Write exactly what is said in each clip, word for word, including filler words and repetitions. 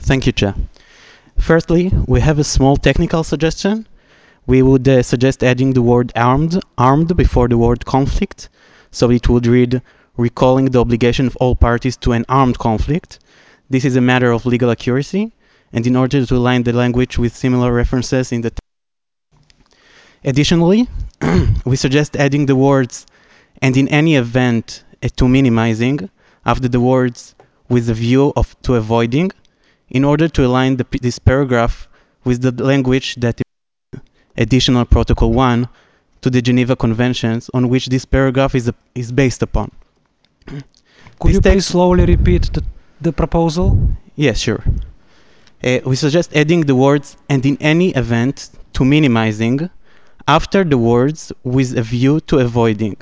Thank you, Chair. Firstly, we have a small technical suggestion. We would uh, suggest adding the word armed, armed before the word conflict, so it would read, recalling the obligation of all parties to an armed conflict. This is a matter of legal accuracy, and in order to align the language with similar references in the text. Additionally, we suggest adding the words, and in any event, uh, to minimizing, after the words, with the view of to avoiding, in order to align the, this paragraph with the language that is additional protocol one to the Geneva Conventions on which this paragraph is, a, is based upon. Could this you please slowly repeat the, the proposal? Yes, sure. Uh, we suggest adding the words, and in any event, to minimizing, after the words, with a view to avoiding.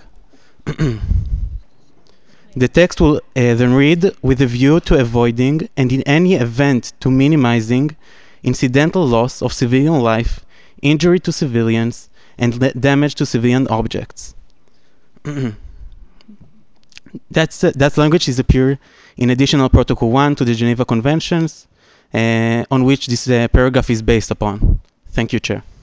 The text will uh, then read, with a view to avoiding, and in any event to minimizing, incidental loss of civilian life, injury to civilians, and damage to civilian objects. That's, uh, that language is appear in additional protocol one to the Geneva Conventions, uh, on which this uh, paragraph is based upon. Thank you, Chair.